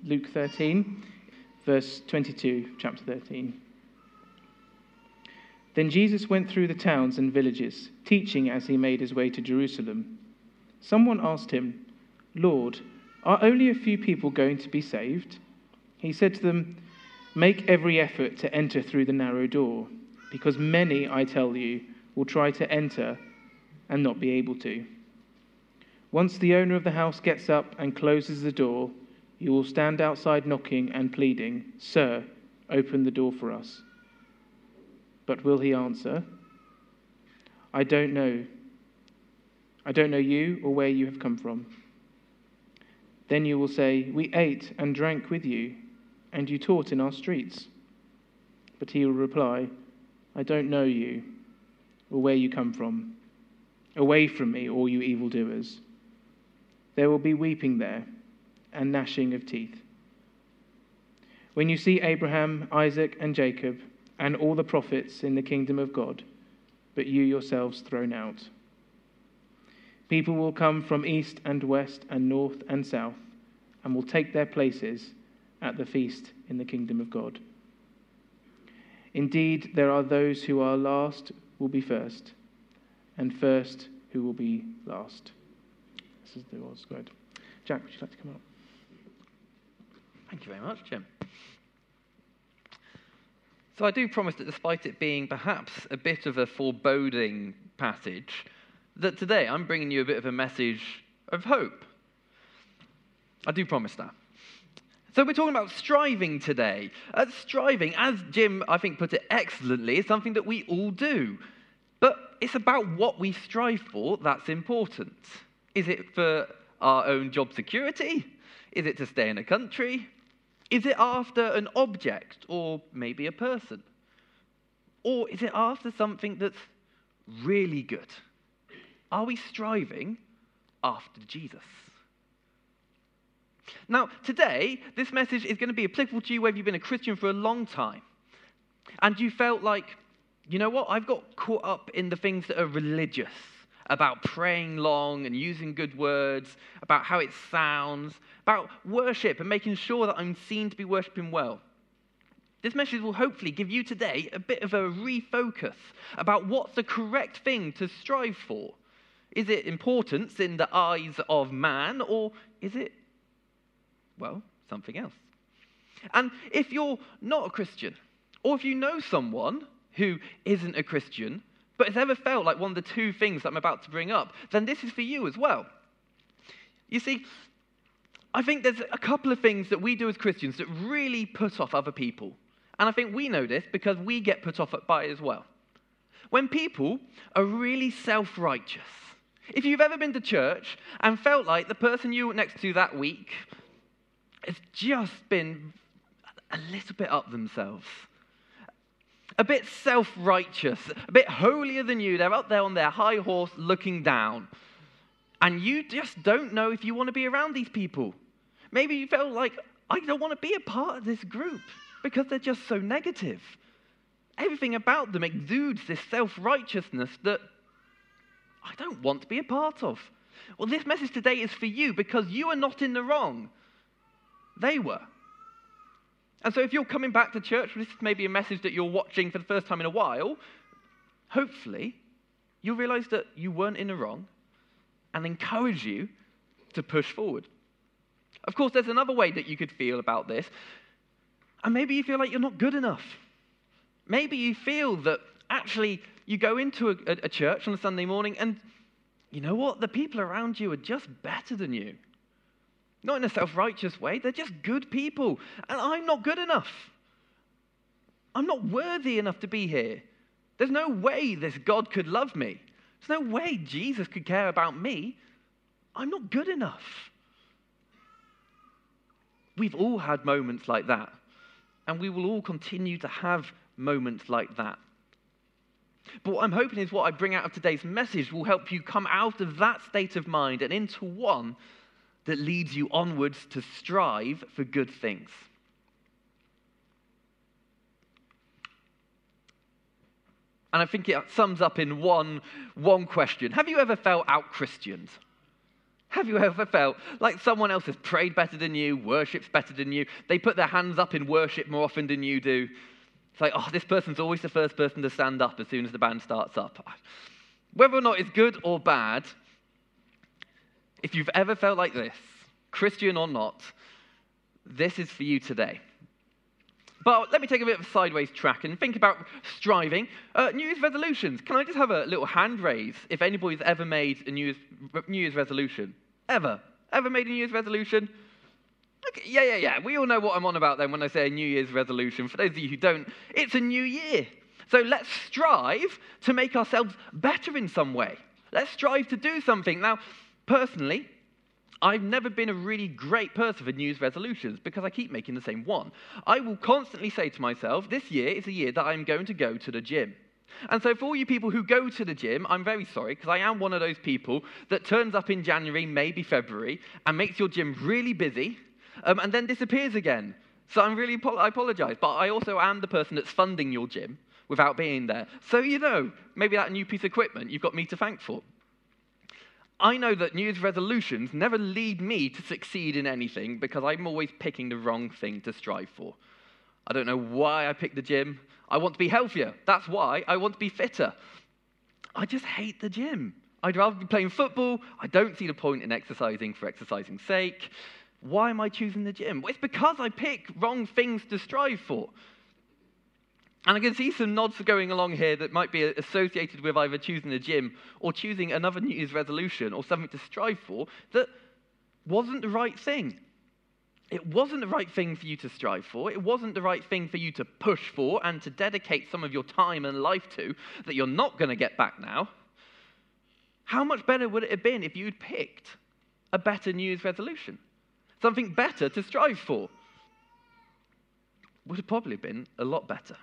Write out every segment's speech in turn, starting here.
Luke 13, verse 22, chapter 13. Then Jesus went through the towns and villages, teaching as he made his way to Jerusalem. Someone asked him, "Lord, are only a few people going to be saved?" He said to them, "Make every effort to enter through the narrow door, because many, I tell you, will try to enter and not be able to. Once the owner of the house gets up and closes the door, you will stand outside knocking and pleading, 'Sir, open the door for us.' But will he answer, 'I don't know you or where you have come from?' Then you will say, 'We ate and drank with you, and you taught in our streets.' But he will reply, 'I don't know you or where you come from. Away from me, all you evildoers.' There will be weeping there and gnashing of teeth. When you see Abraham, Isaac, and Jacob, and all the prophets in the kingdom of God, but you yourselves thrown out. People will come from east and west and north and south, and will take their places at the feast in the kingdom of God. Indeed, there are those who are last will be first, and first who will be last." This is the Lord's word. Jack, would you like to come up? Thank you very much, Jim. So I do promise that despite it being perhaps a bit of a foreboding passage, that today I'm bringing you a bit of a message of hope. I do promise that. So we're talking about striving today. Striving, as Jim, I think, put it excellently, is something that we all do. But it's about what we strive for that's important. Is it for our own job security? Is it to stay in a country? Is it after an object or maybe a person? Or is it after something that's really good? Are we striving after Jesus? Now, today, this message is going to be applicable to you whether you've been a Christian for a long time and you felt like, you know what, I've got caught up in the things that are religious, about praying long and using good words, about how it sounds, about worship and making sure that I'm seen to be worshipping well. This message will hopefully give you today a bit of a refocus about what's the correct thing to strive for. Is it importance in the eyes of man, or is it, well, something else? And if you're not a Christian, or if you know someone who isn't a Christian, but has ever felt like one of the two things that I'm about to bring up, then this is for you as well. You see, I think there's a couple of things that we do as Christians that really put off other people. And I think we know this because we get put off by it as well. When people are really self-righteous. If you've ever been to church and felt like the person you were next to that week has just been a little bit up themselves, a bit self-righteous, a bit holier than you. They're up there on their high horse looking down. And you just don't know if you want to be around these people. Maybe you felt like, I don't want to be a part of this group because they're just so negative. Everything about them exudes this self-righteousness that I don't want to be a part of. Well, this message today is for you because you are not in the wrong. They were. And so if you're coming back to church, this is maybe a message that you're watching for the first time in a while, hopefully you'll realize that you weren't in the wrong and encourage you to push forward. Of course, there's another way that you could feel about this. And maybe you feel like you're not good enough. Maybe you feel that actually you go into a church on a Sunday morning and you know what? The people around you are just better than you. Not in a self-righteous way. They're just good people. And I'm not good enough. I'm not worthy enough to be here. There's no way this God could love me. There's no way Jesus could care about me. I'm not good enough. We've all had moments like that. And we will all continue to have moments like that. But what I'm hoping is what I bring out of today's message will help you come out of that state of mind and into one that leads you onwards to strive for good things. And I think it sums up in one question. Have you ever felt out-Christianed? Have you ever felt like someone else has prayed better than you, worships better than you? They put their hands up in worship more often than you do. It's like, oh, this person's always the first person to stand up as soon as the band starts up. Whether or not it's good or bad, if you've ever felt like this, Christian or not, this is for you today. But let me take a bit of a sideways track and think about striving. New Year's resolutions. Can I just have a little hand raise if anybody's ever made a New Year's resolution? Ever? Ever made a New Year's resolution? Okay, yeah. We all know what I'm on about then when I say a New Year's resolution. For those of you who don't, it's a new year. So let's strive to make ourselves better in some way. Let's strive to do something. Now, personally, I've never been a really great person for New Year's resolutions because I keep making the same one. I will constantly say to myself, this year is a year that I'm going to go to the gym. And so for all you people who go to the gym, I'm very sorry because I am one of those people that turns up in January, maybe February, and makes your gym really busy, and then disappears again. So I apologize, but I also am the person that's funding your gym without being there. So, maybe that new piece of equipment you've got me to thank for. I know that New Year's resolutions never lead me to succeed in anything because I'm always picking the wrong thing to strive for. I don't know why I picked the gym. I want to be healthier. That's why. I want to be fitter. I just hate the gym. I'd rather be playing football. I don't see the point in exercising for exercising's sake. Why am I choosing the gym? Well, it's because I pick wrong things to strive for. And I can see some nods going along here that might be associated with either choosing the gym or choosing another New Year's resolution or something to strive for that wasn't the right thing. It wasn't the right thing for you to strive for. It wasn't the right thing for you to push for and to dedicate some of your time and life to that you're not going to get back now. How much better would it have been if you'd picked a better New Year's resolution? Something better to strive for? Would have probably been a lot better.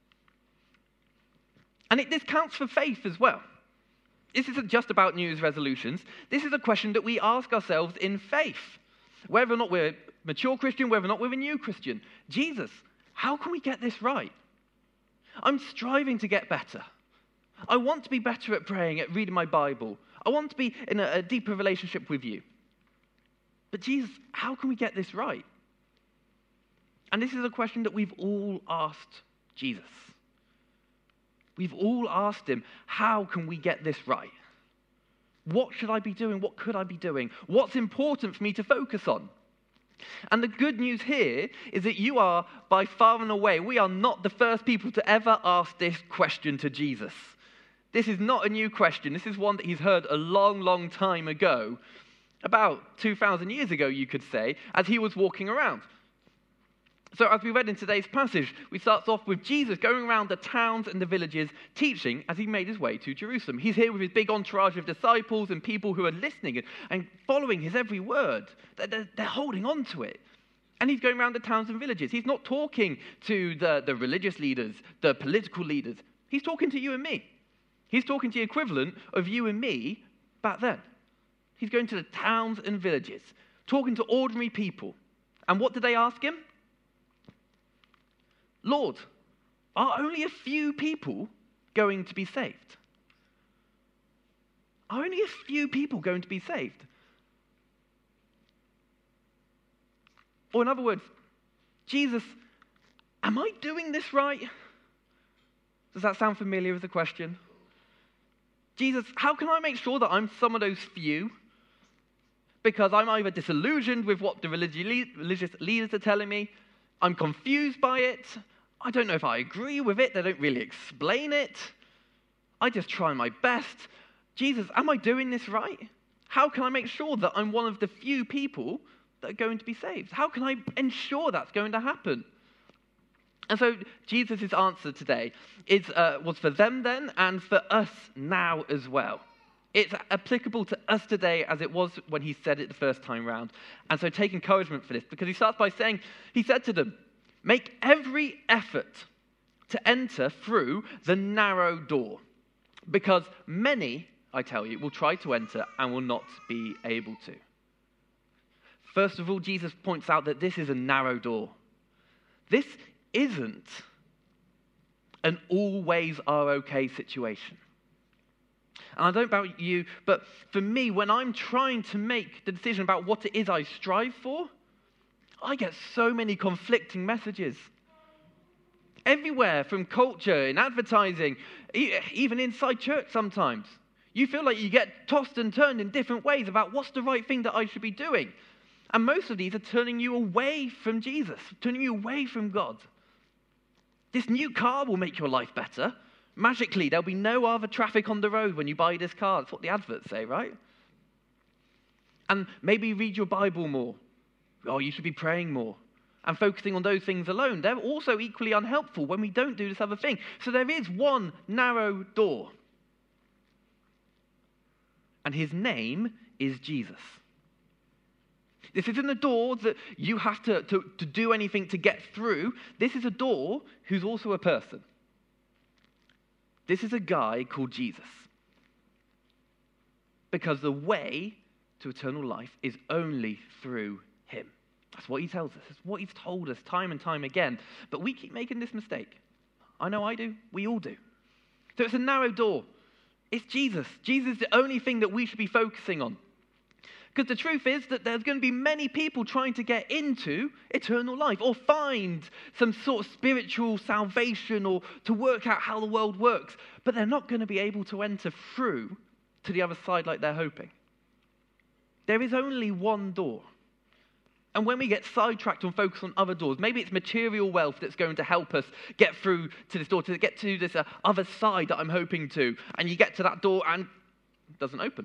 And this counts for faith as well. This isn't just about New Year's resolutions. This is a question that we ask ourselves in faith. Whether or not we're a mature Christian, whether or not we're a new Christian. Jesus, how can we get this right? I'm striving to get better. I want to be better at praying, at reading my Bible. I want to be in a deeper relationship with you. But Jesus, how can we get this right? And this is a question that we've all asked Jesus. We've all asked him, how can we get this right? What should I be doing? What could I be doing? What's important for me to focus on? And the good news here is that you are, by far and away, we are not the first people to ever ask this question to Jesus. This is not a new question. This is one that he's heard a long, long time ago, about 2,000 years ago, you could say, as he was walking around. So as we read in today's passage, we start off with Jesus going around the towns and the villages teaching as he made his way to Jerusalem. He's here with his big entourage of disciples and people who are listening and following his every word. They're holding on to it. And he's going around the towns and villages. He's not talking to the religious leaders, the political leaders. He's talking to you and me. He's talking to the equivalent of you and me back then. He's going to the towns and villages, talking to ordinary people. And what did they ask him? Lord, are only a few people going to be saved? Are only a few people going to be saved? Or in other words, Jesus, am I doing this right? Does that sound familiar as a question? Jesus, how can I make sure that I'm some of those few? Because I'm either disillusioned with what the religious leaders are telling me, I'm confused by it, I don't know if I agree with it, they don't really explain it, I just try my best. Jesus, am I doing this right? How can I make sure that I'm one of the few people that are going to be saved? How can I ensure that's going to happen? And so Jesus' answer today was for them then and for us now as well. It's applicable to us today as it was when he said it the first time round. And so take encouragement for this, because he starts by saying, he said to them, make every effort to enter through the narrow door, because many, I tell you, will try to enter and will not be able to. First of all, Jesus points out that this is a narrow door. This isn't an always are okay situation. And I don't know about you, but for me, when I'm trying to make the decision about what it is I strive for, I get so many conflicting messages. Everywhere, from culture, in advertising, even inside church sometimes. You feel like you get tossed and turned in different ways about what's the right thing that I should be doing. And most of these are turning you away from Jesus, turning you away from God. This new car will make your life better. Magically, there'll be no other traffic on the road when you buy this car. That's what the adverts say, right? And maybe read your Bible more. Oh, you should be praying more. And focusing on those things alone. They're also equally unhelpful when we don't do this other thing. So there is one narrow door. And his name is Jesus. This isn't a door that you have to do anything to get through. This is a door who's also a person. This is a guy called Jesus. Because the way to eternal life is only through him. That's what he tells us. It's what he's told us time and time again. But we keep making this mistake. I know I do. We all do. So it's a narrow door. It's Jesus. Jesus is the only thing that we should be focusing on. Because the truth is that there's going to be many people trying to get into eternal life or find some sort of spiritual salvation or to work out how the world works. But they're not going to be able to enter through to the other side like they're hoping. There is only one door. And when we get sidetracked and focus on other doors, maybe it's material wealth that's going to help us get through to this door, to get to this other side that I'm hoping to. And you get to that door and it doesn't open.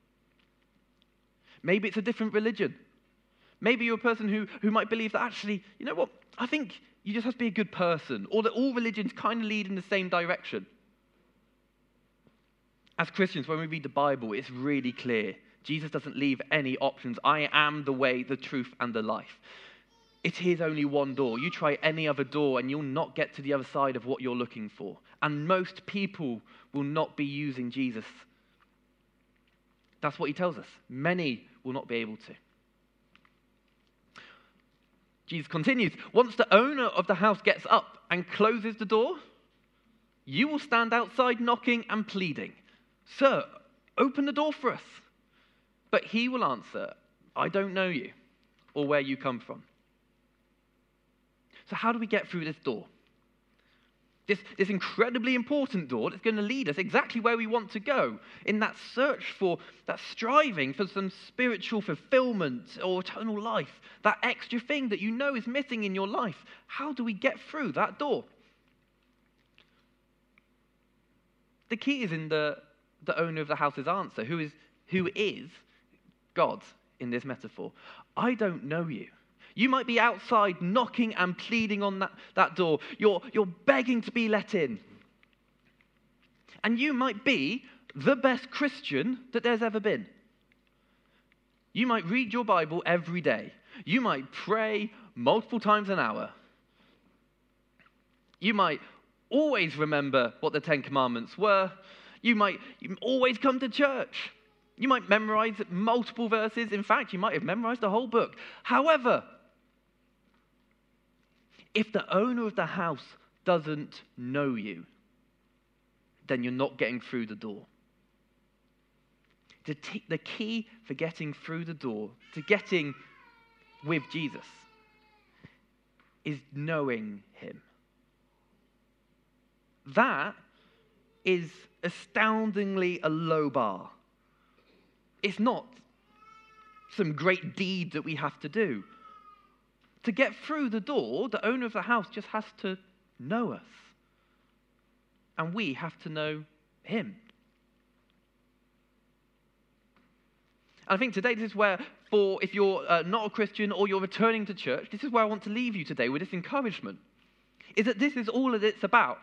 Maybe it's a different religion. Maybe you're a person who might believe that actually, you know what, I think you just have to be a good person, or that all religions kind of lead in the same direction. As Christians, when we read the Bible, it's really clear. Jesus doesn't leave any options. I am the way, the truth, and the life. It is only one door. You try any other door and you'll not get to the other side of what you're looking for. And most people will not be using Jesus. That's what he tells us. Many will not be able to. Jesus continues, once the owner of the house gets up and closes the door, you will stand outside knocking and pleading, "Sir, open the door for us." But he will answer, "I don't know you or where you come from." So how do we get through this door? This incredibly important door that's going to lead us exactly where we want to go in that search for, that striving for some spiritual fulfillment or eternal life, that extra thing that you know is missing in your life. How do we get through that door? The key is in the owner of the house's answer, who is God in this metaphor. I don't know you. You might be outside knocking and pleading on that door. You're begging to be let in. And you might be the best Christian that there's ever been. You might read your Bible every day. You might pray multiple times an hour. You might always remember what the 10 Commandments were. You might always come to church. You might memorize multiple verses. In fact, you might have memorized the whole book. However, if the owner of the house doesn't know you, then you're not getting through the door. The key for getting through the door, to getting with Jesus, is knowing him. That is astoundingly a low bar. It's not some great deed that we have to do. To get through the door, the owner of the house just has to know us. And we have to know him. I think today this is where, if you're not a Christian or you're returning to church, this is where I want to leave you today with this encouragement. Is that this is all that it's about.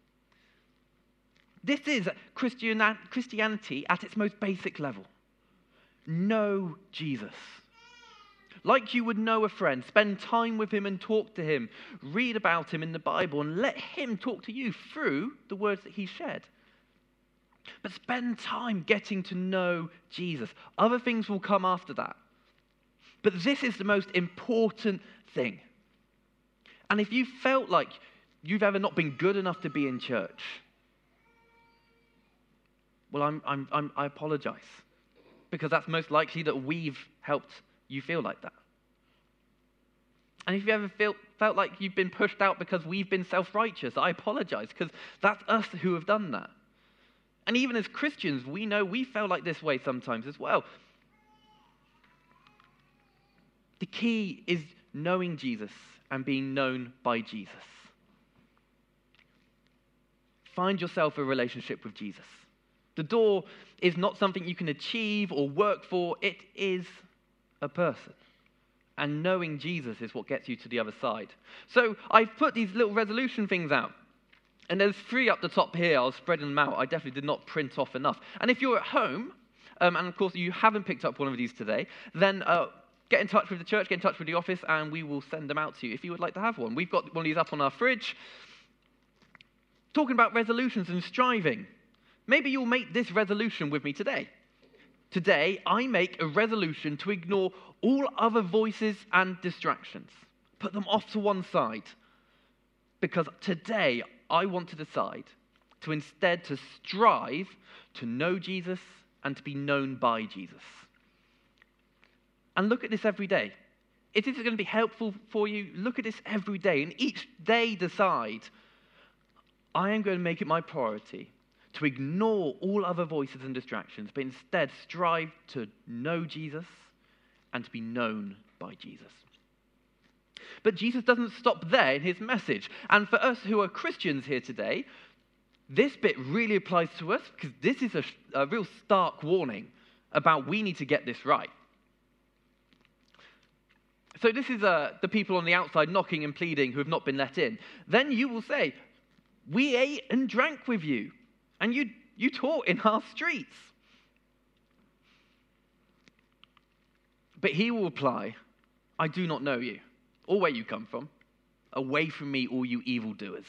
This is Christianity at its most basic level. Know Jesus. Like you would know a friend, spend time with him and talk to him. Read about him in the Bible and let him talk to you through the words that he shared. But spend time getting to know Jesus. Other things will come after that. But this is the most important thing. And if you felt like you've ever not been good enough to be in church, well, I apologize. Because that's most likely that we've helped you feel like that. And if you ever felt like you've been pushed out because we've been self-righteous, I apologize, because that's us who have done that. And even as Christians, we know we felt like this way sometimes as well. The key is knowing Jesus and being known by Jesus. Find yourself a relationship with Jesus. The door is not something you can achieve or work for. It is a person. And knowing Jesus is what gets you to the other side. So I've put these little resolution things out. And there's 3 up the top here. I was spreading them out. I definitely did not print off enough. And if you're at home, and of course you haven't picked up one of these today, then get in touch with the church, get in touch with the office, and we will send them out to you if you would like to have one. We've got one of these up on our fridge. Talking about resolutions and striving. Maybe you'll make this resolution with me today. Today, I make a resolution to ignore all other voices and distractions. Put them off to one side. Because today, I want to decide to instead to strive to know Jesus and to be known by Jesus. And look at this every day. If this is going to be helpful for you, look at this every day. And each day decide, I am going to make it my priority to ignore all other voices and distractions, but instead strive to know Jesus and to be known by Jesus. But Jesus doesn't stop there in his message. And for us who are Christians here today, this bit really applies to us because this is a real stark warning about we need to get this right. So this is the people on the outside knocking and pleading who have not been let in. Then you will say, we ate and drank with you, and you taught in our streets. But he will reply, I do not know you, or where you come from. Away from me, all you evildoers.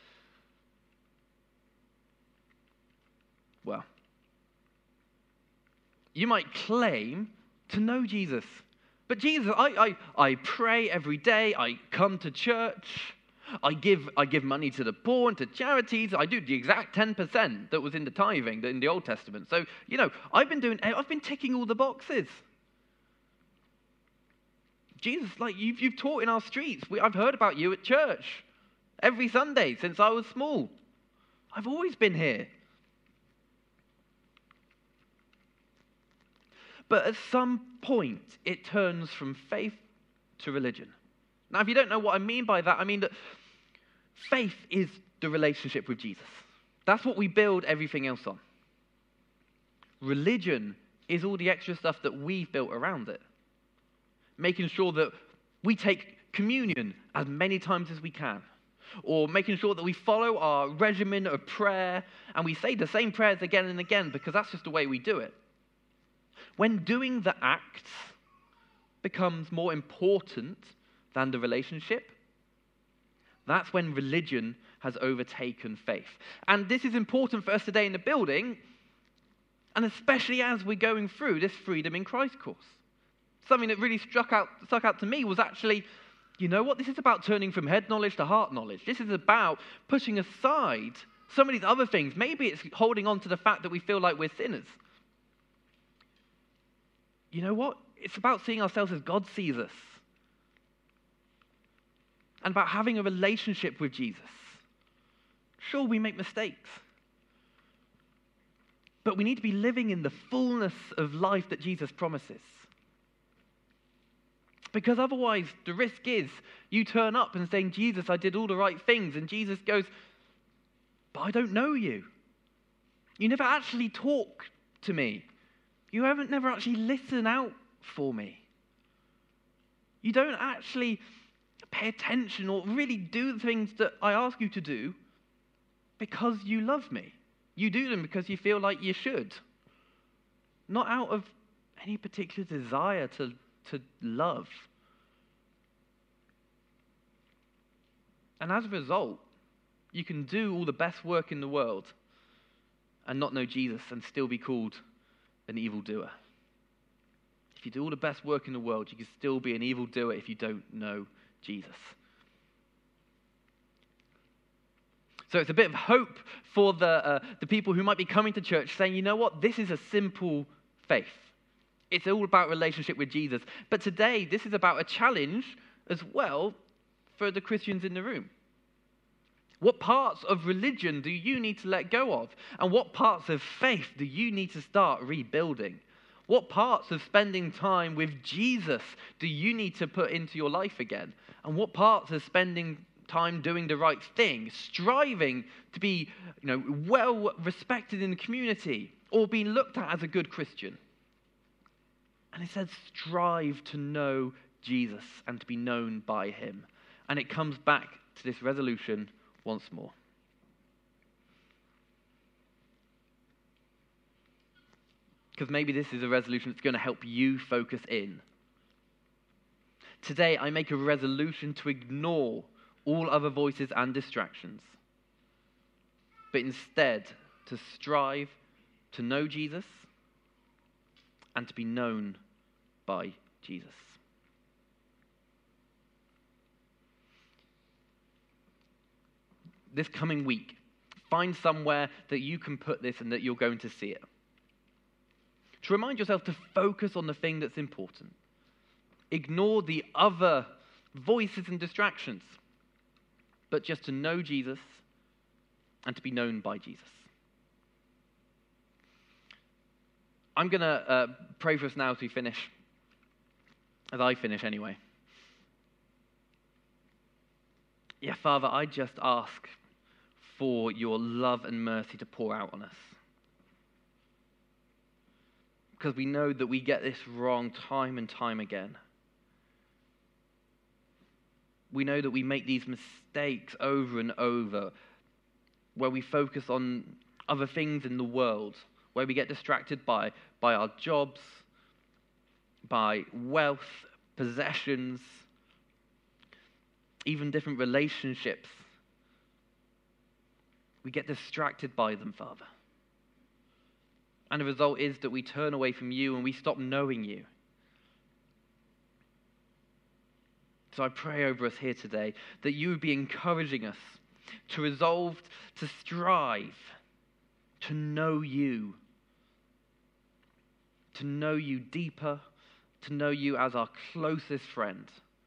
Well, you might claim to know Jesus. But Jesus, I pray every day, I come to church, I give money to the poor and to charities, I do the exact 10% that was in the tithing in the Old Testament. So, I've been ticking all the boxes. Jesus, you've taught in our streets. I've heard about you at church every Sunday since I was small. I've always been here. But at some point, it turns from faith to religion. Now, if you don't know what I mean by that, I mean that faith is the relationship with Jesus. That's what we build everything else on. Religion is all the extra stuff that we've built around it. Making sure that we take communion as many times as we can. Or making sure that we follow our regimen of prayer and we say the same prayers again and again because that's just the way we do it. When doing the acts becomes more important than the relationship, that's when religion has overtaken faith. And this is important for us today in the building, and especially as we're going through this Freedom in Christ course. Something that really stuck out to me was actually, this is about turning from head knowledge to heart knowledge. This is about pushing aside some of these other things. Maybe it's holding on to the fact that we feel like we're sinners. You know what? It's about seeing ourselves as God sees us. And about having a relationship with Jesus. Sure, we make mistakes. But we need to be living in the fullness of life that Jesus promises. Because otherwise, the risk is you turn up and saying, Jesus, I did all the right things. And Jesus goes, but I don't know you. You never actually talk to me. You haven't never actually listened out for me. You don't actually pay attention or really do the things that I ask you to do because you love me. You do them because you feel like you should. Not out of any particular desire to love. And as a result, you can do all the best work in the world and not know Jesus and still be called an evildoer. If you do all the best work in the world, you can still be an evildoer if you don't know Jesus. So it's a bit of hope for the people who might be coming to church saying, you know what, this is a simple faith. It's all about relationship with Jesus. But today, this is about a challenge as well for the Christians in the room. What parts of religion do you need to let go of? And what parts of faith do you need to start rebuilding? What parts of spending time with Jesus do you need to put into your life again? And what parts of spending time doing the right thing, striving to be, well respected in the community or being looked at as a good Christian? And it says strive to know Jesus and to be known by him. And it comes back to this resolution once more. Because maybe this is a resolution that's going to help you focus in. Today, I make a resolution to ignore all other voices and distractions, but instead to strive to know Jesus and to be known by Jesus. This coming week, find somewhere that you can put this and that you're going to see it. To remind yourself to focus on the thing that's important. Ignore the other voices and distractions, but just to know Jesus and to be known by Jesus. I'm going to pray for us now as we finish, as I finish anyway. Yeah, Father, I just ask for your love and mercy to pour out on us. Because we know that we get this wrong time and time again. We know that we make these mistakes over and over, where we focus on other things in the world, where we get distracted by our jobs, by wealth, possessions, even different relationships. We get distracted by them, Father. And the result is that we turn away from you and we stop knowing you. So I pray over us here today that you would be encouraging us to resolve, to strive, to know you deeper, to know you as our closest friend,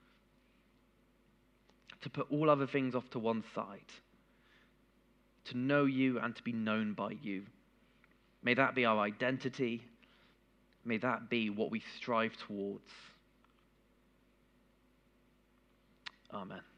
to put all other things off to one side, to know you and to be known by you. May that be our identity. May that be what we strive towards. Amen.